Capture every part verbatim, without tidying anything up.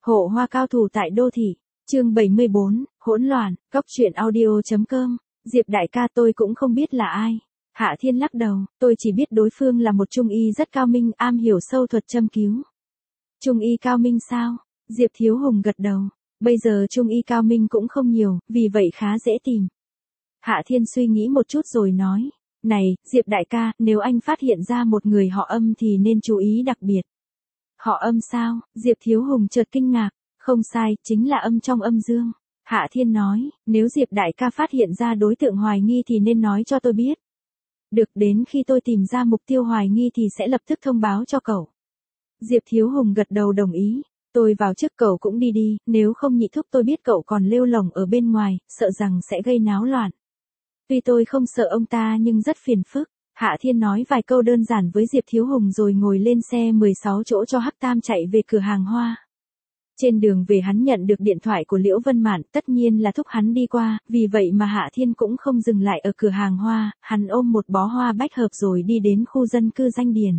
Hộ hoa cao thủ tại đô thị. Chương bảy mươi bốn, hỗn loạn, cóc truyện audio.com. Diệp đại ca, tôi cũng không biết là ai. Hạ Thiên lắc đầu, tôi chỉ biết đối phương là một trung y rất cao minh, am hiểu sâu thuật châm cứu. Trung y cao minh sao? Diệp Thiếu Hùng gật đầu. Bây giờ trung y cao minh cũng không nhiều, vì vậy khá dễ tìm. Hạ Thiên suy nghĩ một chút rồi nói, này, Diệp đại ca, nếu anh phát hiện ra một người họ Âm thì nên chú ý đặc biệt. Họ Âm sao? Diệp Thiếu Hùng chợt kinh ngạc. Không sai, chính là âm trong âm dương. Hạ Thiên nói, nếu Diệp đại ca phát hiện ra đối tượng hoài nghi thì nên nói cho tôi biết. Được, đến khi tôi tìm ra mục tiêu hoài nghi thì sẽ lập tức thông báo cho cậu. Diệp Thiếu Hùng gật đầu đồng ý. Tôi vào trước, cậu cũng đi đi, nếu không nhị thúc tôi biết cậu còn lêu lổng ở bên ngoài, sợ rằng sẽ gây náo loạn. Tuy tôi không sợ ông ta nhưng rất phiền phức. Hạ Thiên nói vài câu đơn giản với Diệp Thiếu Hùng rồi ngồi lên xe mười sáu chỗ cho Hắc Tam chạy về cửa hàng hoa. Trên đường về hắn nhận được điện thoại của Liễu Vân Mạn, tất nhiên là thúc hắn đi qua, vì vậy mà Hạ Thiên cũng không dừng lại ở cửa hàng hoa, hắn ôm một bó hoa bách hợp rồi đi đến khu dân cư Danh Điền.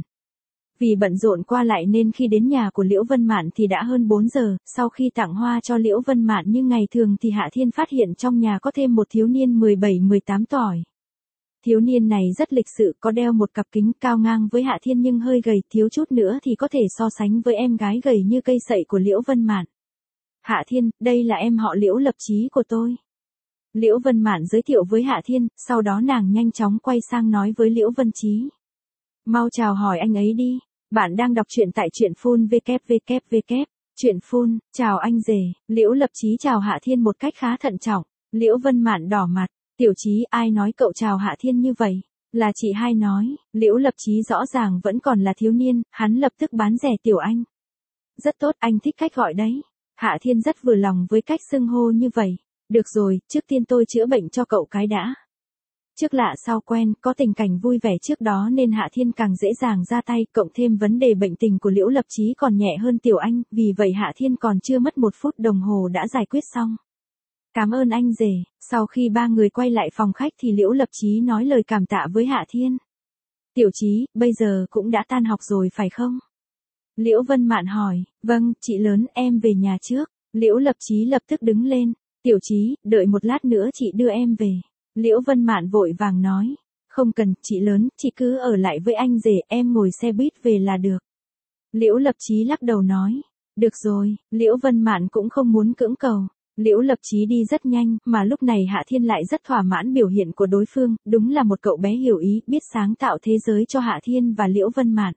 Vì bận rộn qua lại nên khi đến nhà của Liễu Vân Mạn thì đã hơn bốn giờ, sau khi tặng hoa cho Liễu Vân Mạn như ngày thường thì Hạ Thiên phát hiện trong nhà có thêm một thiếu niên mười bảy mười tám tuổi. Thiếu niên này rất lịch sự, có đeo một cặp kính, cao ngang với Hạ Thiên nhưng hơi gầy, thiếu chút nữa thì có thể so sánh với em gái gầy như cây sậy của Liễu Vân Mạn. Hạ Thiên, đây là em họ Liễu Lập Chí của tôi. Liễu Vân Mạn giới thiệu với Hạ Thiên, sau đó nàng nhanh chóng quay sang nói với Liễu Vân Chí. Mau chào hỏi anh ấy đi, bạn đang đọc truyện tại truyện phun www. Truyện phun, chào anh rể. Liễu Lập Chí chào Hạ Thiên một cách khá thận trọng. Liễu Vân Mạn đỏ mặt. Tiểu Chí, ai nói cậu chào Hạ Thiên như vậy? Là chị hai nói. Liễu Lập Chí rõ ràng vẫn còn là thiếu niên, hắn lập tức bán rẻ tiểu anh. Rất tốt, anh thích cách gọi đấy. Hạ Thiên rất vừa lòng với cách xưng hô như vậy. Được rồi, trước tiên tôi chữa bệnh cho cậu cái đã. Trước lạ sau quen, có tình cảnh vui vẻ trước đó nên Hạ Thiên càng dễ dàng ra tay, cộng thêm vấn đề bệnh tình của Liễu Lập Chí còn nhẹ hơn tiểu anh, vì vậy Hạ Thiên còn chưa mất một phút đồng hồ đã giải quyết xong. Cảm ơn anh rể. Sau khi ba người quay lại phòng khách thì Liễu Lập Chí nói lời cảm tạ với Hạ Thiên. Tiểu Chí, bây giờ cũng đã tan học rồi phải không? Liễu Vân Mạn hỏi. Vâng, chị lớn, em về nhà trước. Liễu Lập Chí lập tức đứng lên. Tiểu Chí, đợi một lát nữa chị đưa em về. Liễu Vân Mạn vội vàng nói. Không cần, chị lớn, chị cứ ở lại với anh rể, em ngồi xe buýt về là được. Liễu Lập Chí lắc đầu nói. Được rồi, Liễu Vân Mạn cũng không muốn cưỡng cầu. Liễu Lập Chí đi rất nhanh, mà lúc này Hạ Thiên lại rất thỏa mãn biểu hiện của đối phương, đúng là một cậu bé hiểu ý, biết sáng tạo thế giới cho Hạ Thiên và Liễu Vân Mạn.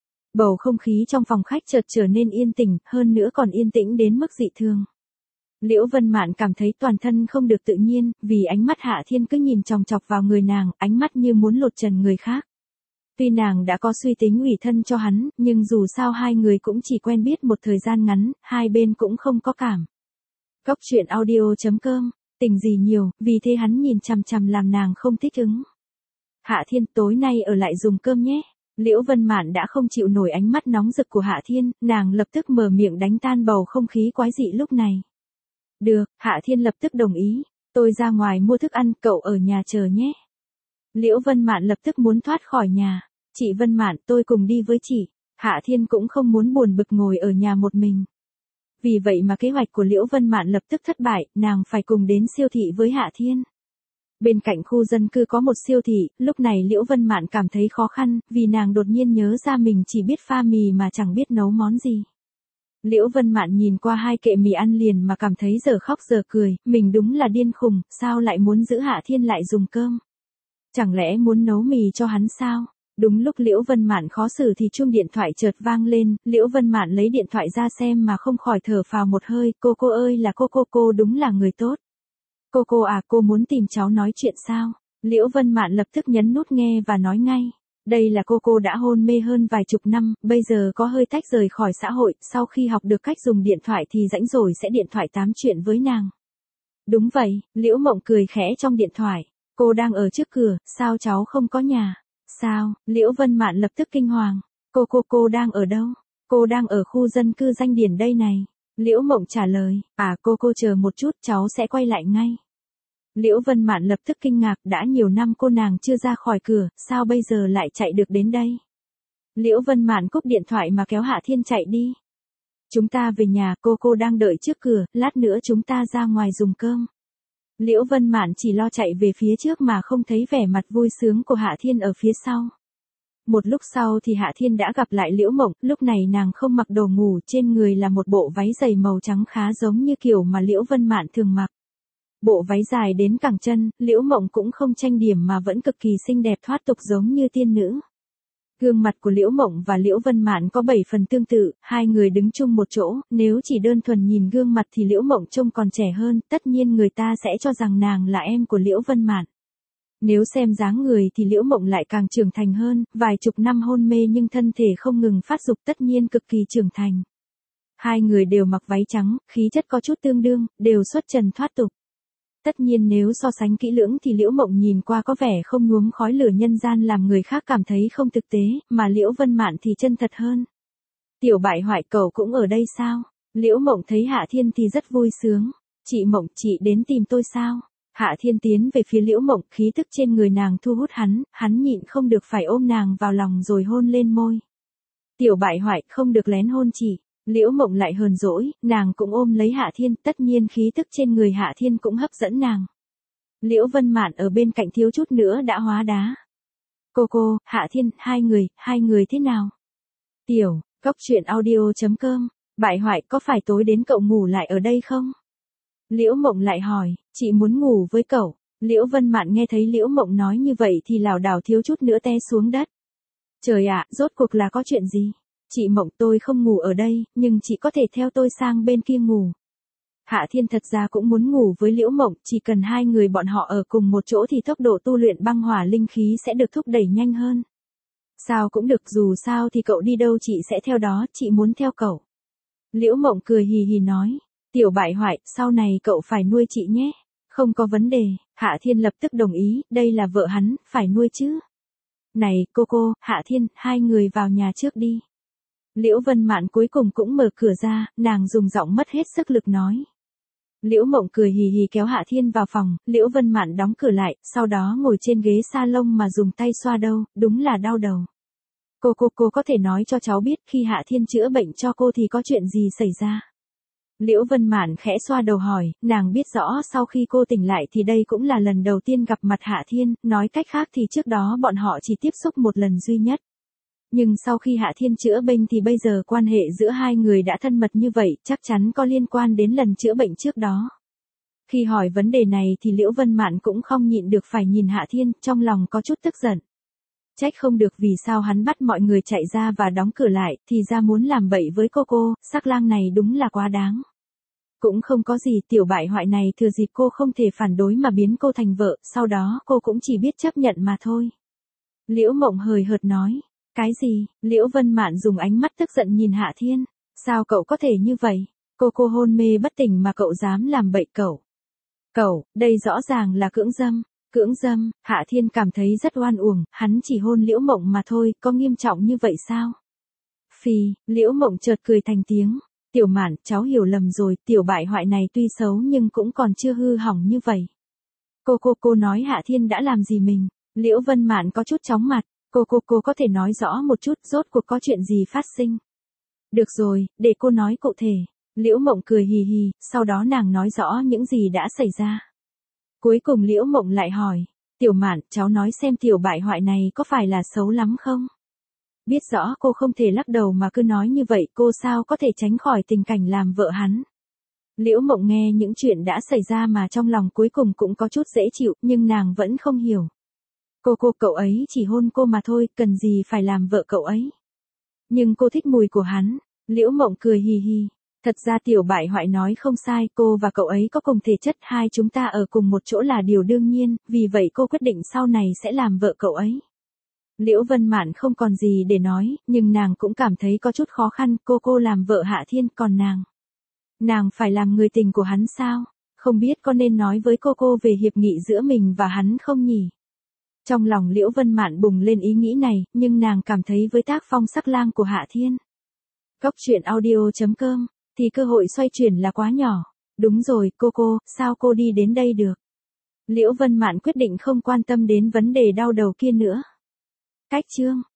Bầu không khí trong phòng khách chợt trở nên yên tĩnh, hơn nữa còn yên tĩnh đến mức dị thường. Liễu Vân Mạn cảm thấy toàn thân không được tự nhiên, vì ánh mắt Hạ Thiên cứ nhìn chòng chọc vào người nàng, ánh mắt như muốn lột trần người khác. Tuy nàng đã có suy tính ủy thân cho hắn, nhưng dù sao hai người cũng chỉ quen biết một thời gian ngắn, hai bên cũng không có cảm. Cóc truyện audio.com, tình gì nhiều, vì thế hắn nhìn chằm chằm làm nàng không thích ứng. Hạ Thiên, tối nay ở lại dùng cơm nhé. Liễu Vân Mạn đã không chịu nổi ánh mắt nóng rực của Hạ Thiên, nàng lập tức mở miệng đánh tan bầu không khí quái dị lúc này. Được, Hạ Thiên lập tức đồng ý. Tôi ra ngoài mua thức ăn, cậu ở nhà chờ nhé. Liễu Vân Mạn lập tức muốn thoát khỏi nhà. Chị Vân Mạn, tôi cùng đi với chị. Hạ Thiên cũng không muốn buồn bực ngồi ở nhà một mình. Vì vậy mà kế hoạch của Liễu Vân Mạn lập tức thất bại, nàng phải cùng đến siêu thị với Hạ Thiên. Bên cạnh khu dân cư có một siêu thị, lúc này Liễu Vân Mạn cảm thấy khó khăn, vì nàng đột nhiên nhớ ra mình chỉ biết pha mì mà chẳng biết nấu món gì. Liễu Vân Mạn nhìn qua hai kệ mì ăn liền mà cảm thấy giờ khóc giờ cười, mình đúng là điên khùng, sao lại muốn giữ Hạ Thiên lại dùng cơm? Chẳng lẽ muốn nấu mì cho hắn sao? Đúng lúc Liễu Vân Mạn khó xử thì chuông điện thoại chợt vang lên, Liễu Vân Mạn lấy điện thoại ra xem mà không khỏi thở phào một hơi, cô cô ơi là cô cô cô đúng là người tốt. Cô cô à, cô muốn tìm cháu nói chuyện sao? Liễu Vân Mạn lập tức nhấn nút nghe và nói ngay. Đây là cô cô đã hôn mê hơn vài chục năm, bây giờ có hơi tách rời khỏi xã hội, sau khi học được cách dùng điện thoại thì rãnh rồi sẽ điện thoại tám chuyện với nàng. Đúng vậy, Liễu Mộng cười khẽ trong điện thoại. Cô đang ở trước cửa, sao cháu không có nhà? Sao? Liễu Vân Mạn lập tức kinh hoàng. Cô cô cô đang ở đâu? Cô đang ở khu dân cư Danh Điền đây này. Liễu Mộng trả lời. À, cô cô chờ một chút, cháu sẽ quay lại ngay. Liễu Vân Mạn lập tức kinh ngạc, đã nhiều năm cô nàng chưa ra khỏi cửa, sao bây giờ lại chạy được đến đây? Liễu Vân Mạn cúp điện thoại mà kéo Hạ Thiên chạy đi. Chúng ta về nhà, cô cô đang đợi trước cửa, lát nữa chúng ta ra ngoài dùng cơm. Liễu Vân Mạn chỉ lo chạy về phía trước mà không thấy vẻ mặt vui sướng của Hạ Thiên ở phía sau. Một lúc sau thì Hạ Thiên đã gặp lại Liễu Mộng, lúc này nàng không mặc đồ ngủ, trên người là một bộ váy dày màu trắng khá giống như kiểu mà Liễu Vân Mạn thường mặc. Bộ váy dài đến cẳng chân, Liễu Mộng cũng không trang điểm mà vẫn cực kỳ xinh đẹp thoát tục giống như tiên nữ. Gương mặt của Liễu Mộng và Liễu Vân Mạn có bảy phần tương tự, hai người đứng chung một chỗ, nếu chỉ đơn thuần nhìn gương mặt thì Liễu Mộng trông còn trẻ hơn, tất nhiên người ta sẽ cho rằng nàng là em của Liễu Vân Mạn. Nếu xem dáng người thì Liễu Mộng lại càng trưởng thành hơn, vài chục năm hôn mê nhưng thân thể không ngừng phát dục tất nhiên cực kỳ trưởng thành. Hai người đều mặc váy trắng, khí chất có chút tương đương, đều xuất trần thoát tục. Tất nhiên nếu so sánh kỹ lưỡng thì Liễu Mộng nhìn qua có vẻ không nhuốm khói lửa nhân gian làm người khác cảm thấy không thực tế, mà Liễu Vân Mạn thì chân thật hơn. Tiểu bại hoại cậu cũng ở đây sao? Liễu Mộng thấy Hạ Thiên thì rất vui sướng. Chị Mộng, chị đến tìm tôi sao? Hạ Thiên tiến về phía Liễu Mộng, khí tức trên người nàng thu hút hắn, hắn nhịn không được phải ôm nàng vào lòng rồi hôn lên môi. Tiểu bại hoại, không được lén hôn chị. Liễu Mộng lại hờn dỗi, nàng cũng ôm lấy Hạ Thiên, tất nhiên khí tức trên người Hạ Thiên cũng hấp dẫn nàng. Liễu Vân Mạn ở bên cạnh thiếu chút nữa đã hóa đá. Cô cô, Hạ Thiên, hai người, hai người thế nào? Tiểu, cốc truyện audio chấm com, bại hoại có phải tối đến cậu ngủ lại ở đây không? Liễu Mộng lại hỏi, chị muốn ngủ với cậu. Liễu Vân Mạn nghe thấy Liễu Mộng nói như vậy thì lảo đảo thiếu chút nữa té xuống đất. Trời ạ, rốt cuộc là có chuyện gì? Chị Mộng, tôi không ngủ ở đây, nhưng chị có thể theo tôi sang bên kia ngủ. Hạ Thiên thật ra cũng muốn ngủ với Liễu Mộng, chỉ cần hai người bọn họ ở cùng một chỗ thì tốc độ tu luyện băng hỏa linh khí sẽ được thúc đẩy nhanh hơn. Sao cũng được, dù sao thì cậu đi đâu chị sẽ theo đó, chị muốn theo cậu. Liễu Mộng cười hì hì nói, tiểu bại hoại, sau này cậu phải nuôi chị nhé. Không có vấn đề, Hạ Thiên lập tức đồng ý, đây là vợ hắn, phải nuôi chứ. Này, cô cô, Hạ Thiên, hai người vào nhà trước đi. Liễu Vân Mạn cuối cùng cũng mở cửa ra, nàng dùng giọng mất hết sức lực nói. Liễu Mộng cười hì hì kéo Hạ Thiên vào phòng, Liễu Vân Mạn đóng cửa lại, sau đó ngồi trên ghế salon mà dùng tay xoa đầu, đúng là đau đầu. Cô cô cô có thể nói cho cháu biết khi Hạ Thiên chữa bệnh cho cô thì có chuyện gì xảy ra? Liễu Vân Mạn khẽ xoa đầu hỏi, nàng biết rõ sau khi cô tỉnh lại thì đây cũng là lần đầu tiên gặp mặt Hạ Thiên, nói cách khác thì trước đó bọn họ chỉ tiếp xúc một lần duy nhất. Nhưng sau khi Hạ Thiên chữa bệnh thì bây giờ quan hệ giữa hai người đã thân mật như vậy, chắc chắn có liên quan đến lần chữa bệnh trước đó. Khi hỏi vấn đề này thì Liễu Vân Mạn cũng không nhịn được phải nhìn Hạ Thiên, trong lòng có chút tức giận. Trách không được vì sao hắn bắt mọi người chạy ra và đóng cửa lại, thì ra muốn làm bậy với cô cô, sắc lang này đúng là quá đáng. Cũng không có gì, tiểu bại hoại này thừa dịp cô không thể phản đối mà biến cô thành vợ, sau đó cô cũng chỉ biết chấp nhận mà thôi. Liễu Mộng hời hợt nói. Cái gì? Liễu Vân Mạn dùng ánh mắt tức giận nhìn Hạ Thiên. Sao cậu có thể như vậy? Cô cô hôn mê bất tỉnh mà cậu dám làm bậy cậu. Cậu, đây rõ ràng là cưỡng dâm. Cưỡng dâm, Hạ Thiên cảm thấy rất oan uổng, hắn chỉ hôn Liễu Mộng mà thôi, có nghiêm trọng như vậy sao? Phì, Liễu Mộng chợt cười thành tiếng. Tiểu Mạn, cháu hiểu lầm rồi, tiểu bại hoại này tuy xấu nhưng cũng còn chưa hư hỏng như vậy. Cô cô cô nói Hạ Thiên đã làm gì mình? Liễu Vân Mạn có chút chóng mặt. Cô cô cô có thể nói rõ một chút rốt cuộc có chuyện gì phát sinh. Được rồi, để cô nói cụ thể. Liễu Mộng cười hì hì, sau đó nàng nói rõ những gì đã xảy ra. Cuối cùng Liễu Mộng lại hỏi, Tiểu Mạn, cháu nói xem tiểu bại hoại này có phải là xấu lắm không? Biết rõ cô không thể lắc đầu mà cứ nói như vậy, cô sao có thể tránh khỏi tình cảnh làm vợ hắn. Liễu Mộng nghe những chuyện đã xảy ra mà trong lòng cuối cùng cũng có chút dễ chịu, nhưng nàng vẫn không hiểu. Cô cô cậu ấy chỉ hôn cô mà thôi, cần gì phải làm vợ cậu ấy. Nhưng cô thích mùi của hắn. Liễu Mộng cười hì hì. Thật ra tiểu bại hoại nói không sai, cô và cậu ấy có cùng thể chất, hai chúng ta ở cùng một chỗ là điều đương nhiên, vì vậy cô quyết định sau này sẽ làm vợ cậu ấy. Liễu Vân Mạn không còn gì để nói, nhưng nàng cũng cảm thấy có chút khó khăn, cô cô làm vợ Hạ Thiên, còn nàng. Nàng phải làm người tình của hắn sao? Không biết có nên nói với cô cô về hiệp nghị giữa mình và hắn không nhỉ? Trong lòng Liễu Vân Mạn bùng lên ý nghĩ này, nhưng nàng cảm thấy với tác phong sắc lang của Hạ Thiên. Cốc truyện audio chấm com, thì cơ hội xoay chuyển là quá nhỏ. Đúng rồi, cô cô, sao cô đi đến đây được? Liễu Vân Mạn quyết định không quan tâm đến vấn đề đau đầu kia nữa. Cách chương